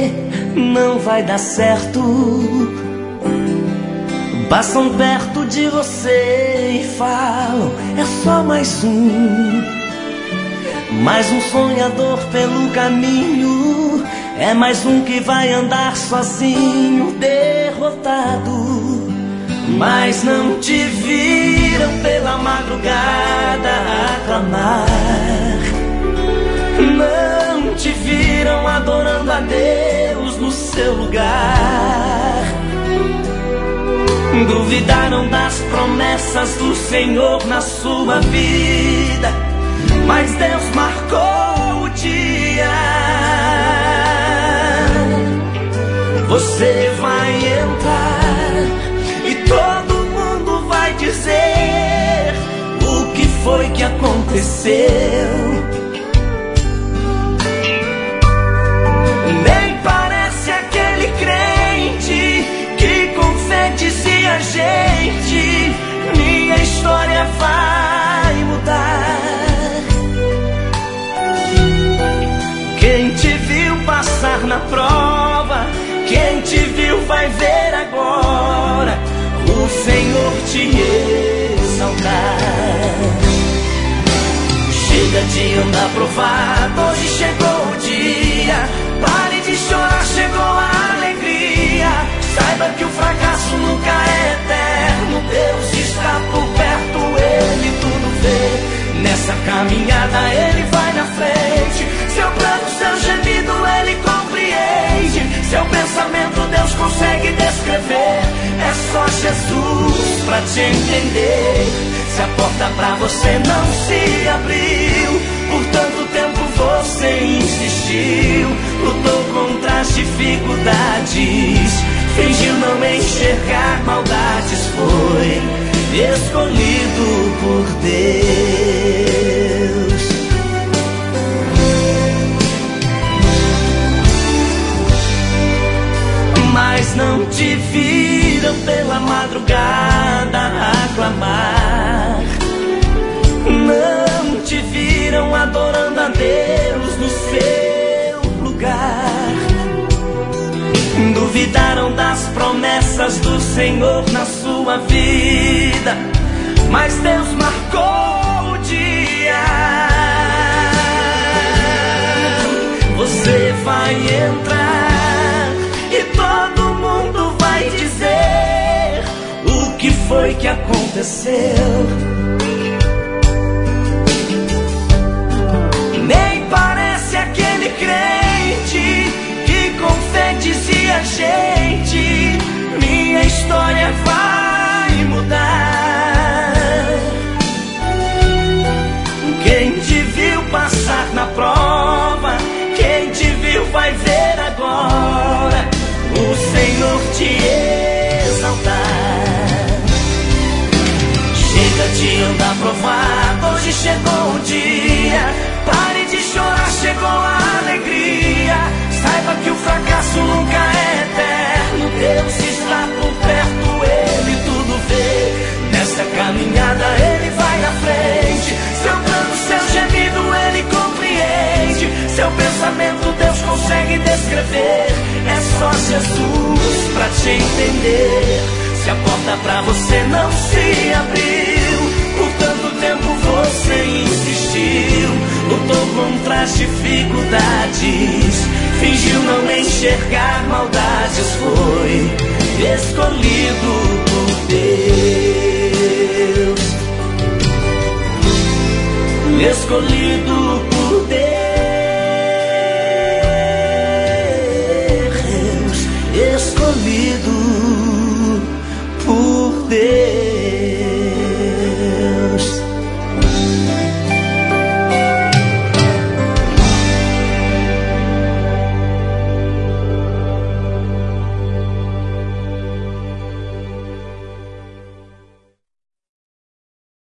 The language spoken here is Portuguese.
não vai dar certo. Passam perto de você e falam: é só mais um sonhador pelo caminho. É mais um que vai andar sozinho, derrotado. Mas não te viram pela madrugada aclamar, não te viram adorando a Deus no seu lugar. Duvidaram das promessas do Senhor na sua vida, mas Deus marcou o dia. Você vai entrar e todo mundo vai dizer o que foi que aconteceu. Nem parece aquele crente que com fé dizia: gente, minha história vai mudar. Quem te viu passar na prova, quem te viu vai ver agora o Senhor te exaltar. Chega de andar provado, hoje chegou o dia. Pare de chorar, chegou a alegria. Saiba que o fracasso nunca é eterno. Deus está por perto, Ele tudo vê. Nessa caminhada Ele vai na frente. Seu plano, seu gemido Ele compreende. Seu pensamento Deus consegue descrever. É só Jesus pra te entender. Se a porta pra você não se abriu, por tanto tempo você insistiu, lutou contra as dificuldades, fingiu não enxergar maldades, foi escolhido por Deus. Mas não te viram pela madrugada aclamar, não te viram adorando a Deus no seu lugar. Duvidaram das promessas do Senhor na sua vida, mas Deus marcou o dia. Você vai entrar e todo mundo vai dizer o que foi que aconteceu. Nem parece aquele crente que com fé dizia: gente, minha história vai mudar. Quem te viu passar na prova, quem te viu vai ver agora o Senhor te exaltar. Chega de andar provado, hoje chegou o dia. Pare de chorar, chegou a alegria. Saiba que o fracasso nunca é eterno. Deus está por perto, Ele tudo vê. Nessa caminhada Ele vai na frente. Seu plano, seu gemido Ele compreende. Seu pensamento Deus consegue descrever. É só Jesus pra te entender. Se a porta pra você não se abriu, por tanto tempo você insistiu, lutou contra as dificuldades, fingiu não enxergar maldades, foi escolhido por Deus, escolhido por